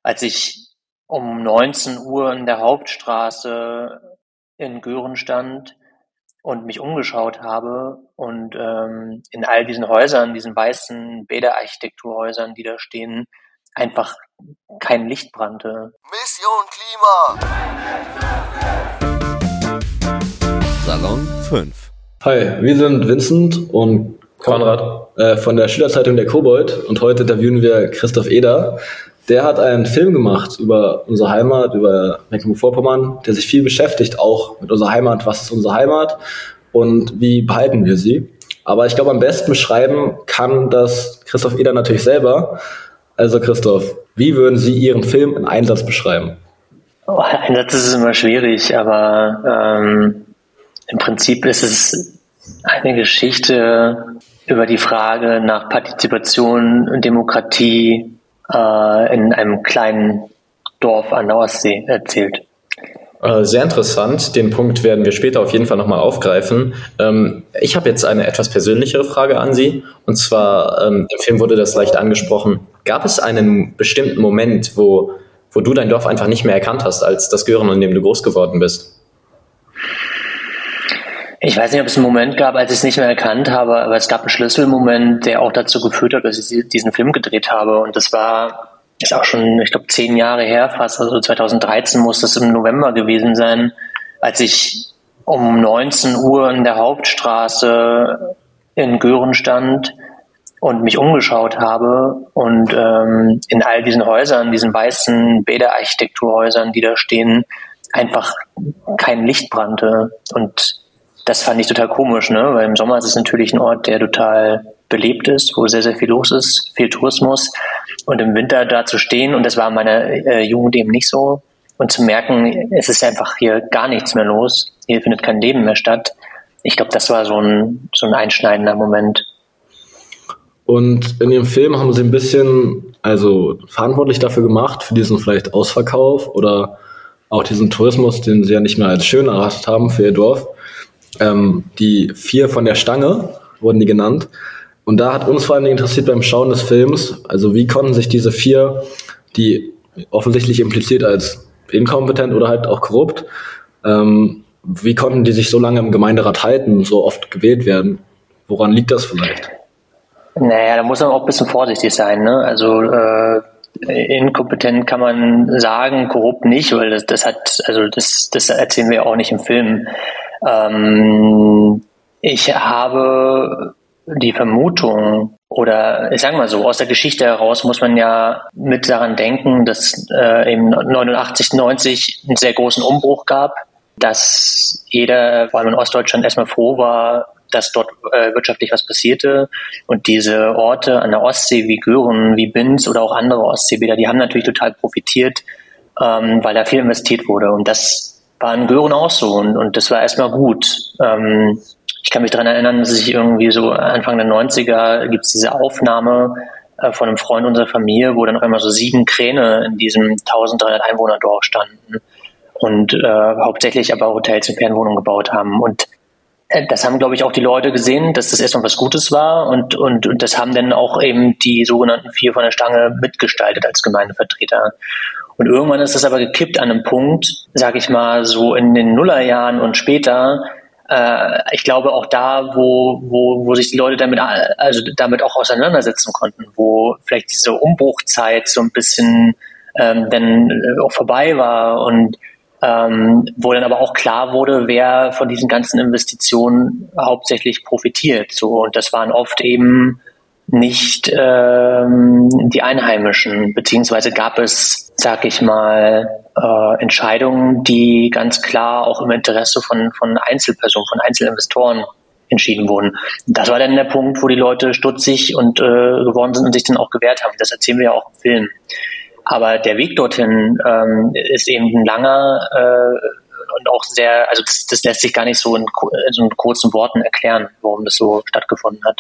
als ich um 19 Uhr in der Hauptstraße in Göhren stand und mich umgeschaut habe und in all diesen Häusern, diesen weißen Bäderarchitekturhäusern, die da stehen, einfach kein Licht brannte. Mission Klima! Salon 5. Hi, wir sind Vincent und Konrad von der Schülerzeitung Der Kobold und heute interviewen wir Christoph Eder. Der hat einen Film gemacht über unsere Heimat, über Mecklenburg-Vorpommern, der sich viel beschäftigt, auch mit unserer Heimat. Was ist unsere Heimat und wie behalten wir sie? Aber ich glaube, am besten beschreiben kann das Christoph Eder natürlich selber. Also Christoph, wie würden Sie Ihren Film in einem Satz beschreiben? Ein Satz ist immer schwierig, aber im Prinzip ist es eine Geschichte über die Frage nach Partizipation und Demokratie in einem kleinen Dorf an der Ostsee erzählt. Sehr interessant. Den Punkt werden wir später auf jeden Fall nochmal aufgreifen. Ich habe jetzt eine etwas persönlichere Frage an Sie. Und zwar, im Film wurde das leicht angesprochen. Gab es einen bestimmten Moment, wo du dein Dorf einfach nicht mehr erkannt hast, als das Göhren, in dem du groß geworden bist? Ich weiß nicht, ob es einen Moment gab, als ich es nicht mehr erkannt habe, aber es gab einen Schlüsselmoment, der auch dazu geführt hat, dass ich diesen Film gedreht habe. Und das ist auch schon, ich glaube, 10 Jahre her fast, also 2013 muss das im November gewesen sein, als ich um 19 Uhr in der Hauptstraße in Göhren stand und mich umgeschaut habe und in all diesen Häusern, diesen weißen Bäderarchitekturhäusern, die da stehen, einfach kein Licht brannte. Und das fand ich total komisch, ne? Weil im Sommer ist es natürlich ein Ort, der total belebt ist, wo sehr, sehr viel los ist, viel Tourismus. Und im Winter da zu stehen, und das war in meiner Jugend eben nicht so, und zu merken, es ist einfach hier gar nichts mehr los, hier findet kein Leben mehr statt. Ich glaube, das war so ein einschneidender Moment. Und in Ihrem Film haben Sie ein bisschen verantwortlich dafür gemacht, für diesen vielleicht Ausverkauf oder auch diesen Tourismus, den Sie ja nicht mehr als schön erachtet haben für Ihr Dorf. Die 4 von der Stange wurden die genannt. Und da hat uns vor allem interessiert beim Schauen des Films, also wie konnten sich diese 4, die offensichtlich impliziert als inkompetent oder halt auch korrupt, wie konnten die sich so lange im Gemeinderat halten und so oft gewählt werden? Woran liegt das vielleicht? Naja, da muss man auch ein bisschen vorsichtig sein, ne? Also inkompetent kann man sagen, korrupt nicht, weil das erzählen wir auch nicht im Film. Ich habe die Vermutung, oder ich sage mal so, aus der Geschichte heraus muss man ja mit daran denken, dass im 89, 90 einen sehr großen Umbruch gab, dass jeder, vor allem in Ostdeutschland, erstmal froh war, dass dort wirtschaftlich was passierte. Und diese Orte an der Ostsee wie Göhren, wie Binz oder auch andere Ostseebäder, die haben natürlich total profitiert, weil da viel investiert wurde. Und das war in Göhren auch so, und das war erstmal gut. Ich kann mich daran erinnern, dass ich irgendwie so Anfang der 90er gibt es diese Aufnahme von einem Freund unserer Familie, wo dann auf einmal so 7 Kräne in diesem 1300 Einwohnerdorf standen und hauptsächlich aber Hotels und Ferienwohnungen gebaut haben. Und das haben, glaube ich, auch die Leute gesehen, dass das erstmal was Gutes war, und das haben dann auch eben die sogenannten 4 von der Stange mitgestaltet als Gemeindevertreter. Und irgendwann ist das aber gekippt an einem Punkt, sage ich mal, so in den Nullerjahren und später. Ich glaube auch da, wo sich die Leute damit auch auseinandersetzen konnten, wo vielleicht diese Umbruchzeit so ein bisschen dann auch vorbei war, und wo dann aber auch klar wurde, wer von diesen ganzen Investitionen hauptsächlich profitiert. So, und das waren oft eben nicht die Einheimischen, beziehungsweise gab es, sag ich mal, Entscheidungen, die ganz klar auch im Interesse von Einzelpersonen, von Einzelinvestoren entschieden wurden. Und das war dann der Punkt, wo die Leute stutzig und geworden sind und sich dann auch gewehrt haben. Das erzählen wir ja auch im Film. Aber der Weg dorthin ist eben ein langer und auch sehr, also das lässt sich gar nicht so in so kurzen Worten erklären, warum das so stattgefunden hat.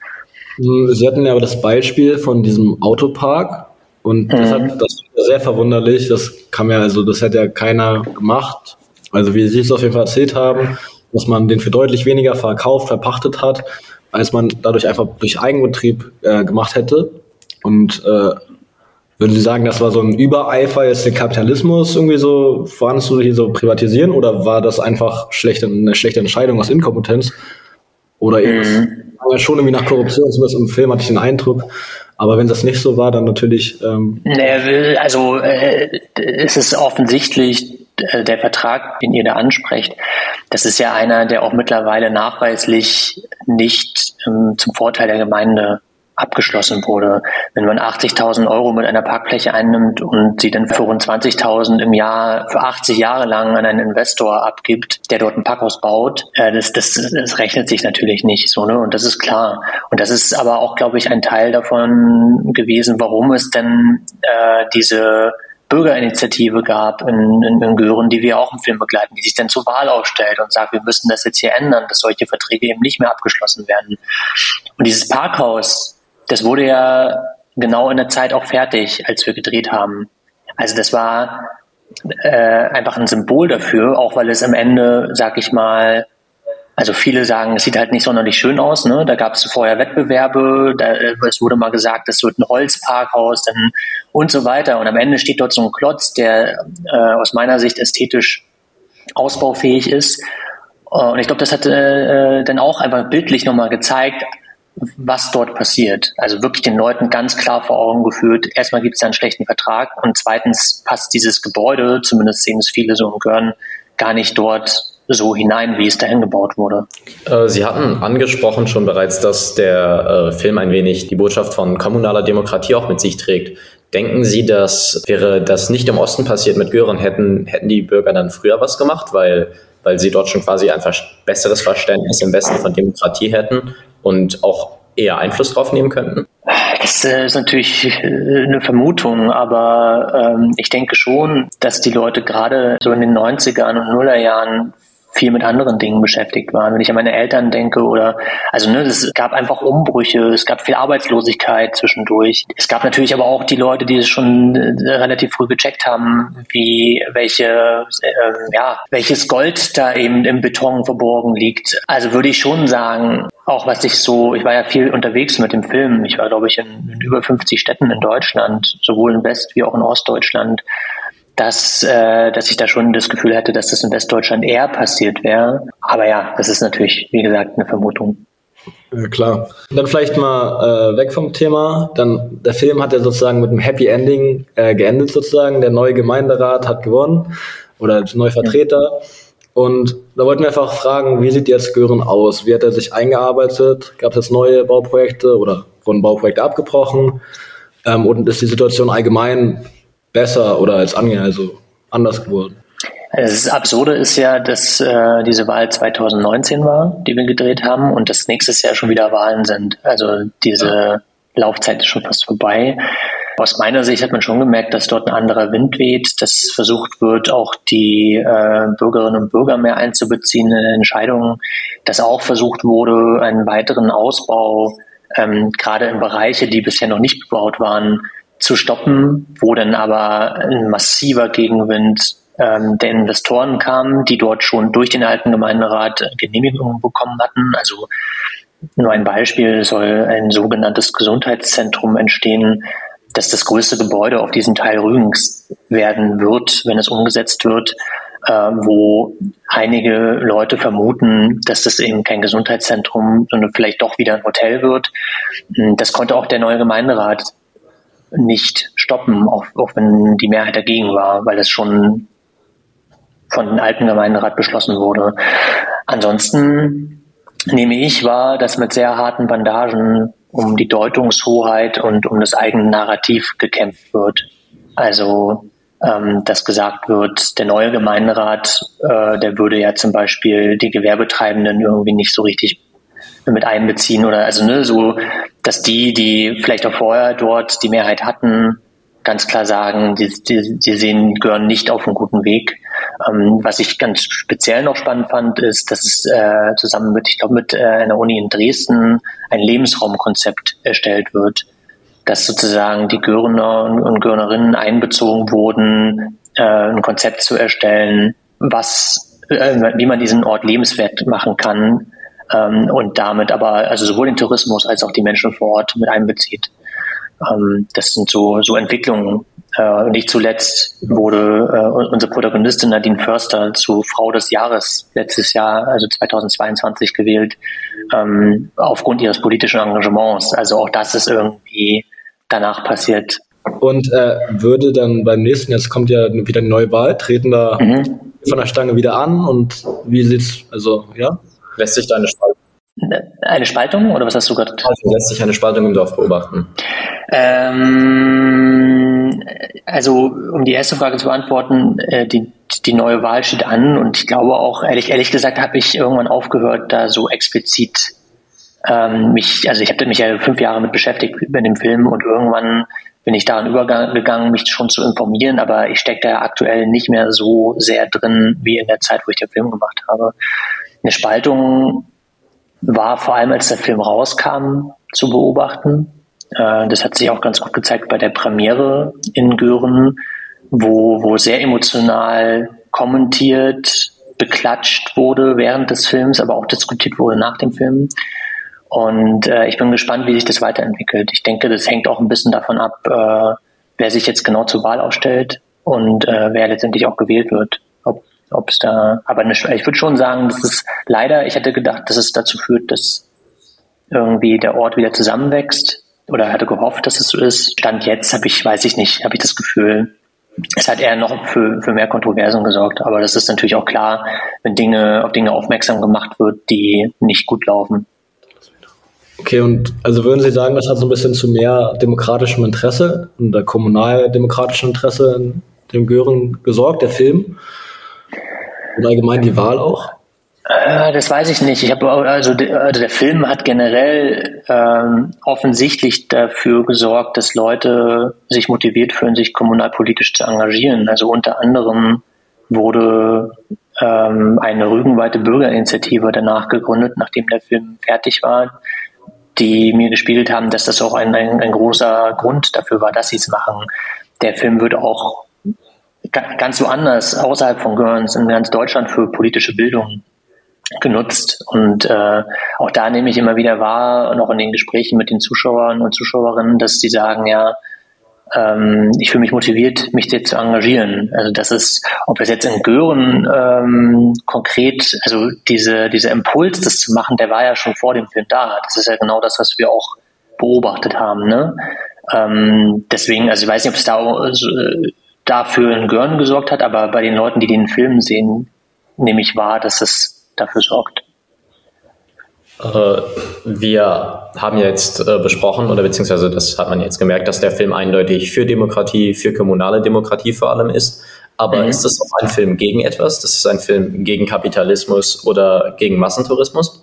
Sie hatten ja aber das Beispiel von diesem Autopark, und das ist sehr verwunderlich. Das hätte ja keiner gemacht. Also wie Sie es auf jeden Fall erzählt haben, dass man den für deutlich weniger verpachtet hat, als man dadurch einfach durch Eigenbetrieb gemacht hätte. Und Würden Sie sagen, das war so ein Übereifer, jetzt den Kapitalismus irgendwie so voranzusehen, so privatisieren, oder war das einfach eine schlechte Entscheidung aus Inkompetenz? Oder eben schon irgendwie nach Korruption, zumindest im Film hatte ich den Eindruck. Aber wenn das nicht so war, dann natürlich... es ist offensichtlich der Vertrag, den ihr da ansprecht. Das ist ja einer, der auch mittlerweile nachweislich nicht zum Vorteil der Gemeinde abgeschlossen wurde. Wenn man 80.000 € mit einer Parkfläche einnimmt und sie dann für rund 20.000 im Jahr für 80 Jahre lang an einen Investor abgibt, der dort ein Parkhaus baut, das rechnet sich natürlich nicht so, ne? Und das ist klar. Und das ist aber auch, glaube ich, ein Teil davon gewesen, warum es denn diese Bürgerinitiative gab in Göhren, die wir auch im Film begleiten, die sich dann zur Wahl aufstellt und sagt, wir müssen das jetzt hier ändern, dass solche Verträge eben nicht mehr abgeschlossen werden. Und dieses Parkhaus, das wurde ja genau in der Zeit auch fertig, als wir gedreht haben. Also das war einfach ein Symbol dafür, auch weil es am Ende, sag ich mal, also viele sagen, es sieht halt nicht sonderlich schön aus, ne? Da gab es vorher Wettbewerbe, es wurde mal gesagt, das wird ein Holzparkhaus und so weiter. Und am Ende steht dort so ein Klotz, der aus meiner Sicht ästhetisch ausbaufähig ist. Und ich glaube, das hat dann auch einfach bildlich nochmal gezeigt, was dort passiert. Also wirklich den Leuten ganz klar vor Augen geführt, erstmal gibt es da einen schlechten Vertrag und zweitens passt dieses Gebäude, zumindest sehen es viele so in Göhren, gar nicht dort so hinein, wie es dahin gebaut wurde. Sie hatten angesprochen schon bereits, dass der Film ein wenig die Botschaft von kommunaler Demokratie auch mit sich trägt. Denken Sie, dass wäre das nicht im Osten passiert mit Göhren, hätten die Bürger dann früher was gemacht, weil sie dort schon quasi ein besseres Verständnis im Westen von Demokratie hätten und auch eher Einfluss drauf nehmen könnten? Das ist natürlich eine Vermutung, aber ich denke schon, dass die Leute gerade so in den 90ern und Nullerjahren viel mit anderen Dingen beschäftigt waren. Wenn ich an meine Eltern denke es gab einfach Umbrüche, es gab viel Arbeitslosigkeit zwischendurch. Es gab natürlich aber auch die Leute, die es schon relativ früh gecheckt haben, welches Gold da eben im Beton verborgen liegt. Also würde ich schon sagen, auch ich war ja viel unterwegs mit dem Film. Ich war, glaube ich, in über 50 Städten in Deutschland, sowohl in West- wie auch in Ostdeutschland, dass ich da schon das Gefühl hätte, dass das in Westdeutschland eher passiert wäre. Aber ja, das ist natürlich, wie gesagt, eine Vermutung. Ja, klar. Dann vielleicht mal weg vom Thema. Dann der Film hat ja sozusagen mit einem Happy Ending geendet sozusagen. Der neue Gemeinderat hat gewonnen oder der neue Vertreter. Und da wollten wir einfach fragen, wie sieht jetzt Göhren aus? Wie hat er sich eingearbeitet? Gab es jetzt neue Bauprojekte oder wurden Bauprojekte abgebrochen? Und ist die Situation allgemein besser oder anders geworden? Das Absurde ist ja, dass diese Wahl 2019 war, die wir gedreht haben, und dass nächstes Jahr schon wieder Wahlen sind. Also diese Laufzeit ist schon fast vorbei. Aus meiner Sicht hat man schon gemerkt, dass dort ein anderer Wind weht, dass versucht wird, auch die Bürgerinnen und Bürger mehr einzubeziehen in Entscheidungen, dass auch versucht wurde, einen weiteren Ausbau, gerade in Bereiche, die bisher noch nicht bebaut waren, zu stoppen, wo dann aber ein massiver Gegenwind der Investoren kam, die dort schon durch den alten Gemeinderat Genehmigungen bekommen hatten. Also nur ein Beispiel, es soll ein sogenanntes Gesundheitszentrum entstehen, dass das größte Gebäude auf diesem Teil Rügens werden wird, wenn es umgesetzt wird, wo einige Leute vermuten, dass das eben kein Gesundheitszentrum, sondern vielleicht doch wieder ein Hotel wird. Das konnte auch der neue Gemeinderat nicht stoppen, auch wenn die Mehrheit dagegen war, weil das schon von dem alten Gemeinderat beschlossen wurde. Ansonsten nehme ich wahr, dass mit sehr harten Bandagen um die Deutungshoheit und um das eigene Narrativ gekämpft wird. Also, dass gesagt wird, der neue Gemeinderat, der würde ja zum Beispiel die Gewerbetreibenden irgendwie nicht so richtig mit einbeziehen oder so, dass die vielleicht auch vorher dort die Mehrheit hatten, ganz klar sagen, die gehören nicht auf einem guten Weg. Was ich ganz speziell noch spannend fand, ist, dass es zusammen mit einer Uni in Dresden ein Lebensraumkonzept erstellt wird, dass sozusagen die Görener und Görenerinnen einbezogen wurden, ein Konzept zu erstellen, wie man diesen Ort lebenswert machen kann, und damit aber sowohl den Tourismus als auch die Menschen vor Ort mit einbezieht. Das sind so Entwicklungen. Nicht zuletzt wurde unsere Protagonistin Nadine Förster zu Frau des Jahres letztes Jahr, also 2022 gewählt, aufgrund ihres politischen Engagements. Also auch das ist irgendwie danach passiert. Und würde dann beim nächsten, jetzt kommt ja wieder eine neue Wahl, treten da von der Stange wieder an und wie sieht's, also ja? Lässt sich da eine Spaltung? Eine Spaltung oder was hast du gerade? Lässt sich eine Spaltung im Dorf beobachten? Also um die erste Frage zu beantworten, die neue Wahl steht an und ich glaube auch, ehrlich gesagt, habe ich irgendwann aufgehört, da so explizit ich habe mich ja 5 Jahre mit beschäftigt mit dem Film und irgendwann bin ich daran übergegangen, mich schon zu informieren, aber ich stecke da aktuell nicht mehr so sehr drin, wie in der Zeit, wo ich den Film gemacht habe. Eine Spaltung war vor allem, als der Film rauskam, zu beobachten. Das hat sich auch ganz gut gezeigt bei der Premiere in Göhren, wo sehr emotional kommentiert, beklatscht wurde während des Films, aber auch diskutiert wurde nach dem Film. Und ich bin gespannt, wie sich das weiterentwickelt. Ich denke, das hängt auch ein bisschen davon ab, wer sich jetzt genau zur Wahl aufstellt und wer letztendlich auch gewählt wird. Ob es da, aber ich würde schon sagen, dass es leider, ich hätte gedacht, dass es dazu führt, dass irgendwie der Ort wieder zusammenwächst oder hatte gehofft, dass es so ist. Stand jetzt habe ich das Gefühl, es hat eher noch für mehr Kontroversen gesorgt. Aber das ist natürlich auch klar, wenn auf Dinge aufmerksam gemacht wird, die nicht gut laufen. Okay, und also würden Sie sagen, das hat so ein bisschen zu mehr demokratischem Interesse und der kommunaldemokratischen Interesse in dem Göhren gesorgt, der Film? Und allgemein die Wahl auch? Das weiß ich nicht. Der Film hat generell offensichtlich dafür gesorgt, dass Leute sich motiviert fühlen, sich kommunalpolitisch zu engagieren. Also unter anderem wurde eine rügenweite Bürgerinitiative danach gegründet, nachdem der Film fertig war, die mir gespiegelt haben, dass das auch ein großer Grund dafür war, dass sie es machen. Der Film wird auch ganz woanders außerhalb von Görns in ganz Deutschland für politische Bildung genutzt. Und auch da nehme ich immer wieder wahr, und auch in den Gesprächen mit den Zuschauern und Zuschauerinnen, dass sie sagen, ja, ich fühle mich motiviert, mich jetzt zu engagieren. Also das ist, ob es jetzt in Göhren konkret, also dieser Impuls, das zu machen, der war ja schon vor dem Film da. Das ist ja genau das, was wir auch beobachtet haben. Ne? Deswegen, also ich weiß nicht, ob es dafür in Göhren gesorgt hat, aber bei den Leuten, die den Film sehen, nehme ich wahr, dass es dafür sorgt. Wir haben jetzt besprochen, oder beziehungsweise das hat man jetzt gemerkt, dass der Film eindeutig für Demokratie, für kommunale Demokratie vor allem ist. Aber ist das auch ein Film gegen etwas? Das ist ein Film gegen Kapitalismus oder gegen Massentourismus?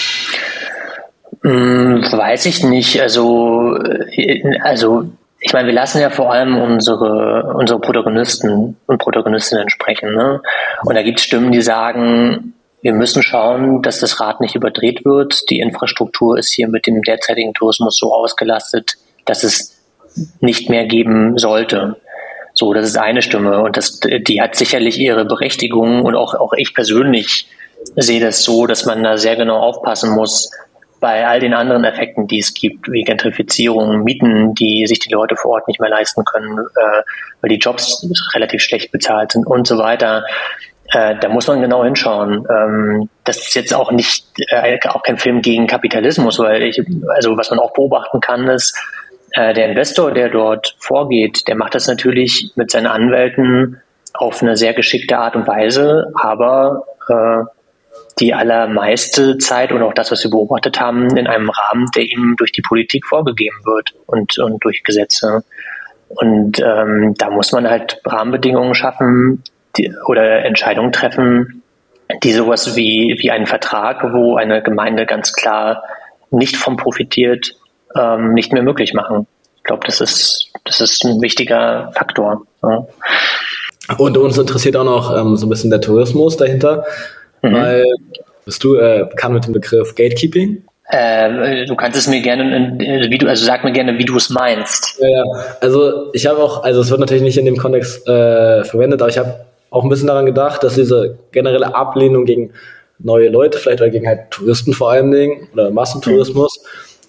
Weiß ich nicht. Also ich meine, wir lassen ja vor allem unsere Protagonisten und Protagonistinnen sprechen. Ne? Und da gibt es Stimmen, die sagen, wir müssen schauen, dass das Rad nicht überdreht wird. Die Infrastruktur ist hier mit dem derzeitigen Tourismus so ausgelastet, dass es nicht mehr geben sollte. So, das ist eine Stimme und die hat sicherlich ihre Berechtigung und auch ich persönlich sehe das so, dass man da sehr genau aufpassen muss bei all den anderen Effekten, die es gibt, wie Gentrifizierung, Mieten, die sich die Leute vor Ort nicht mehr leisten können, weil die Jobs relativ schlecht bezahlt sind und so weiter. Da muss man genau hinschauen. Das ist jetzt auch auch kein Film gegen Kapitalismus, weil was man auch beobachten kann, ist, der Investor, der dort vorgeht, der macht das natürlich mit seinen Anwälten auf eine sehr geschickte Art und Weise, aber die allermeiste Zeit und auch das, was wir beobachtet haben, in einem Rahmen, der ihm durch die Politik vorgegeben wird und durch Gesetze. Und da muss man halt Rahmenbedingungen schaffen, oder Entscheidungen treffen, die sowas wie einen Vertrag, wo eine Gemeinde ganz klar nicht von profitiert, nicht mehr möglich machen. Ich glaube, das ist ein wichtiger Faktor. Ja. Und uns interessiert auch noch so ein bisschen der Tourismus dahinter, weil bist du bekannt mit dem Begriff Gatekeeping? Du kannst es mir gerne, sag mir gerne, wie du es meinst. Ja, also ich habe auch, es wird natürlich nicht in dem Kontext verwendet, aber ich habe auch ein bisschen daran gedacht, dass diese generelle Ablehnung gegen neue Leute, vielleicht oder gegen halt Touristen vor allen Dingen oder Massentourismus,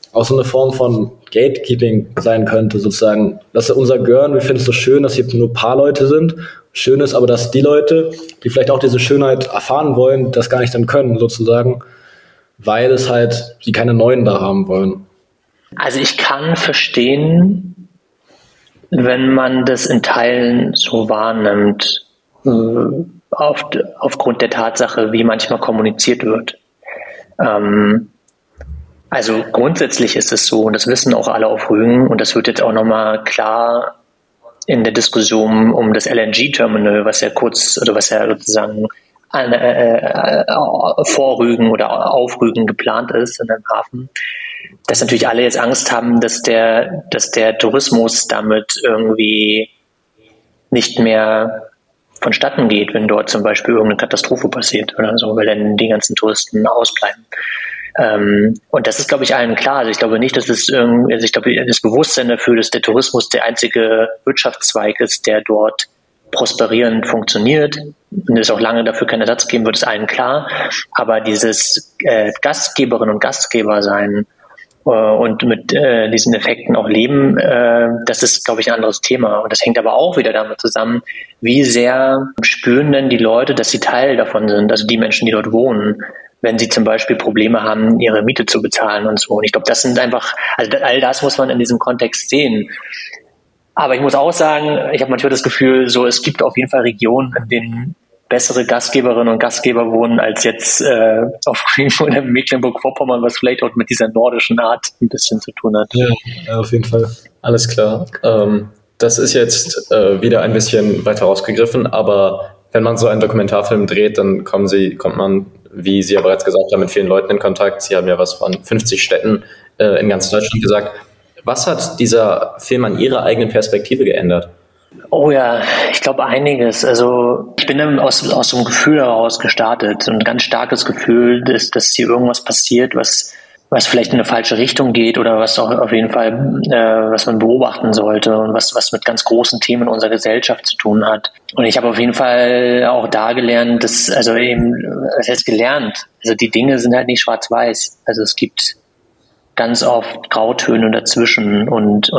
auch so eine Form von Gatekeeping sein könnte, sozusagen. Das ist unser Gören, wir finden es so schön, dass hier nur ein paar Leute sind. Schön ist aber, dass die Leute, die vielleicht auch diese Schönheit erfahren wollen, das gar nicht dann können, sozusagen, weil es halt, die keine Neuen da haben wollen. Also ich kann verstehen, wenn man das in Teilen so wahrnimmt, aufgrund der Tatsache, wie manchmal kommuniziert wird. Also grundsätzlich ist es so, und das wissen auch alle auf Rügen, und das wird jetzt auch nochmal klar in der Diskussion um das LNG-Terminal, was ja sozusagen vor Rügen oder auf Rügen geplant ist in einem Hafen, dass natürlich alle jetzt Angst haben, dass der Tourismus damit irgendwie nicht mehr vonstatten geht, wenn dort zum Beispiel irgendeine Katastrophe passiert oder so, weil dann die ganzen Touristen ausbleiben. Und das ist, glaube ich, allen klar. Also ich glaube nicht, dass ich glaube, das Bewusstsein dafür, dass der Tourismus der einzige Wirtschaftszweig ist, der dort prosperierend funktioniert und es auch lange dafür keinen Ersatz geben wird, ist allen klar. Aber dieses Gastgeberinnen und Gastgeber sein und mit diesen Effekten auch leben, das ist, glaube ich, ein anderes Thema. Und das hängt aber auch wieder damit zusammen, wie sehr spüren denn die Leute, dass sie Teil davon sind, also die Menschen, die dort wohnen, wenn sie zum Beispiel Probleme haben, ihre Miete zu bezahlen und so. Und ich glaube, das sind einfach, also all das muss man in diesem Kontext sehen. Aber ich muss auch sagen, ich habe manchmal das Gefühl, so es gibt auf jeden Fall Regionen, in denen bessere Gastgeberinnen und Gastgeber wohnen als jetzt auf Rügen oder Mecklenburg-Vorpommern, was vielleicht auch mit dieser nordischen Art ein bisschen zu tun hat. Ja, auf jeden Fall. Alles klar. Das ist jetzt wieder ein bisschen weiter rausgegriffen, aber wenn man so einen Dokumentarfilm dreht, dann kommt man, wie Sie ja bereits gesagt haben, mit vielen Leuten in Kontakt. Sie haben ja was von 50 Städten in ganz Deutschland gesagt. Was hat dieser Film an Ihrer eigenen Perspektive geändert? Oh ja, ich glaube einiges. Also ich bin dann aus so einem Gefühl heraus gestartet. So ein ganz starkes Gefühl, dass hier irgendwas passiert, was vielleicht in eine falsche Richtung geht oder was auch auf jeden Fall, was man beobachten sollte und was mit ganz großen Themen unserer Gesellschaft zu tun hat. Und ich habe auf jeden Fall auch da gelernt, was heißt gelernt? Also die Dinge sind halt nicht schwarz-weiß. Also es gibt ganz oft Grautöne dazwischen und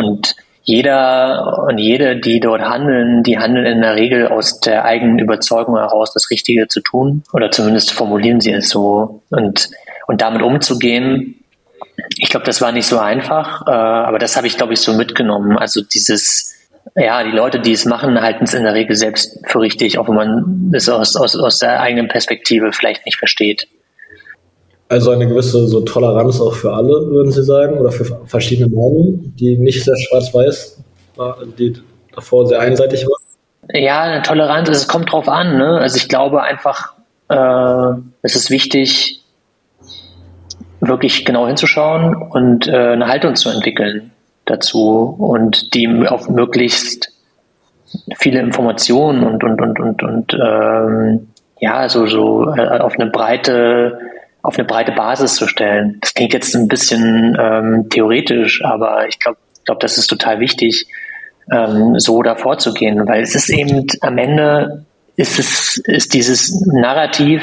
jeder und jede, die dort handeln, die handeln in der Regel aus der eigenen Überzeugung heraus, das Richtige zu tun oder zumindest formulieren sie es so und damit umzugehen. Ich glaube, das war nicht so einfach, aber das habe ich, glaube ich, so mitgenommen. Also die Leute, die es machen, halten es in der Regel selbst für richtig, auch wenn man es aus der eigenen Perspektive vielleicht nicht versteht. Also eine gewisse so Toleranz auch für alle, würden Sie sagen, oder für verschiedene Meinungen, die nicht sehr schwarz-weiß war, die davor sehr einseitig war? Ja, eine Toleranz, es kommt drauf an, ne? Also ich glaube einfach, es ist wichtig, wirklich genau hinzuschauen und eine Haltung zu entwickeln dazu und die auf möglichst viele Informationen und auf eine breite Basis zu stellen. Das klingt jetzt ein bisschen theoretisch, aber ich glaube, das ist total wichtig, so davor zu gehen, weil es ist eben am Ende ist dieses Narrativ,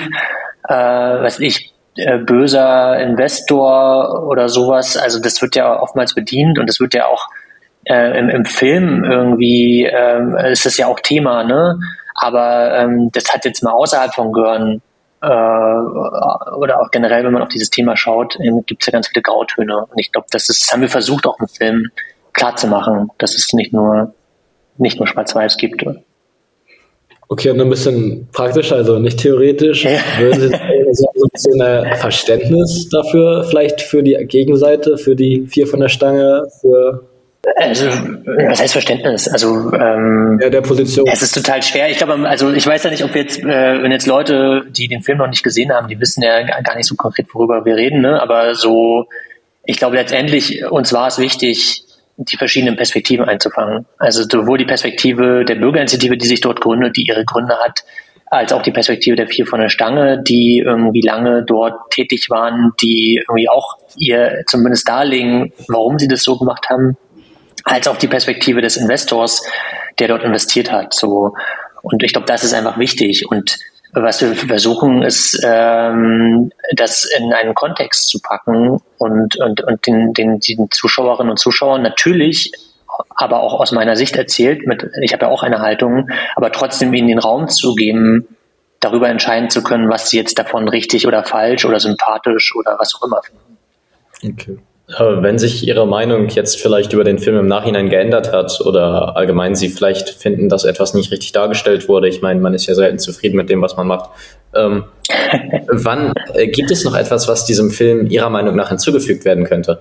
böser Investor oder sowas, also das wird ja oftmals bedient und das wird ja auch im Film irgendwie, ist das ja auch Thema, ne? Aber das hat jetzt mal außerhalb von Gören oder auch generell, wenn man auf dieses Thema schaut, gibt es ja ganz viele Grautöne. Und ich glaube, das haben wir versucht, auch im Film klarzumachen, dass es nicht nur schwarz-weiß gibt. Okay, und ein bisschen praktischer, also nicht theoretisch. Ja. Würden Sie so ein bisschen Verständnis dafür, vielleicht für die Gegenseite, für die 4 von der Stange, Also, was heißt Verständnis? Also, der Position. Es ist total schwer. Ich glaube, also ich weiß ja nicht, ob wenn jetzt Leute, die den Film noch nicht gesehen haben, die wissen ja gar nicht so konkret, worüber wir reden, ne? Aber so, ich glaube letztendlich, uns war es wichtig, die verschiedenen Perspektiven einzufangen. Also sowohl die Perspektive der Bürgerinitiative, die sich dort gründet, die ihre Gründe hat, als auch die Perspektive der 4 von der Stange, die irgendwie lange dort tätig waren, die irgendwie auch ihr zumindest darlegen, warum sie das so gemacht haben, als auch die Perspektive des Investors, der dort investiert hat. So. Und ich glaube, das ist einfach wichtig. Und Was wir versuchen, ist, das in einen Kontext zu packen und den Zuschauerinnen und Zuschauern natürlich, aber auch aus meiner Sicht erzählt, ich habe ja auch eine Haltung, aber trotzdem ihnen den Raum zu geben, darüber entscheiden zu können, was sie jetzt davon richtig oder falsch oder sympathisch oder was auch immer finden. Okay. Wenn sich Ihre Meinung jetzt vielleicht über den Film im Nachhinein geändert hat oder allgemein Sie vielleicht finden, dass etwas nicht richtig dargestellt wurde, ich meine, man ist ja selten zufrieden mit dem, was man macht. Wann gibt es noch etwas, was diesem Film Ihrer Meinung nach hinzugefügt werden könnte?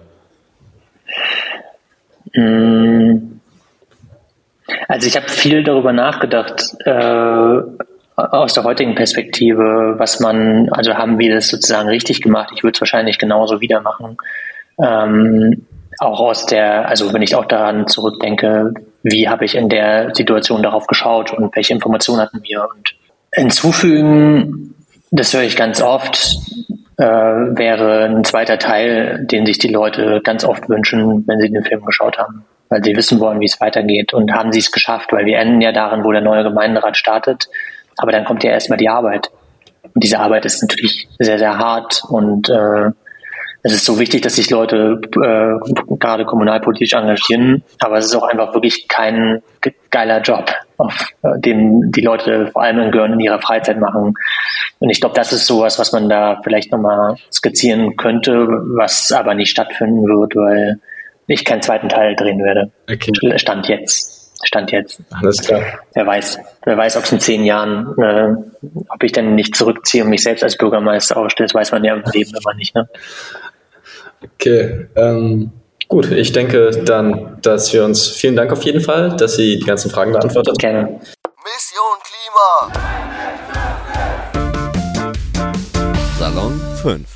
Also ich habe viel darüber nachgedacht, aus der heutigen Perspektive, also haben wir das sozusagen richtig gemacht? Ich würde es wahrscheinlich genauso wieder machen. Auch wenn ich auch daran zurückdenke, wie habe ich in der Situation darauf geschaut und welche Informationen hatten wir? Und hinzufügen, das höre ich ganz oft, wäre ein zweiter Teil, den sich die Leute ganz oft wünschen, wenn sie den Film geschaut haben, weil sie wissen wollen, wie es weitergeht. Und haben sie es geschafft, weil wir enden ja darin, wo der neue Gemeinderat startet. Aber dann kommt ja erstmal die Arbeit. Und diese Arbeit ist natürlich sehr, sehr hart und es ist so wichtig, dass sich Leute gerade kommunalpolitisch engagieren, aber es ist auch einfach wirklich kein geiler Job, den die Leute vor allem in ihrer Freizeit machen. Und ich glaube, das ist sowas, was man da vielleicht nochmal skizzieren könnte, was aber nicht stattfinden wird, weil ich keinen zweiten Teil drehen werde. Okay. Stand jetzt. Alles klar. Wer weiß, ob es in 10 Jahren, ob ich dann nicht zurückziehe und mich selbst als Bürgermeister aufstelle, das weiß man ja im Leben immer nicht, ne? Okay, gut, ich denke dann, dass wir uns, vielen Dank auf jeden Fall, dass Sie die ganzen Fragen beantwortet haben. Gerne. Mission Klima. Salon 5.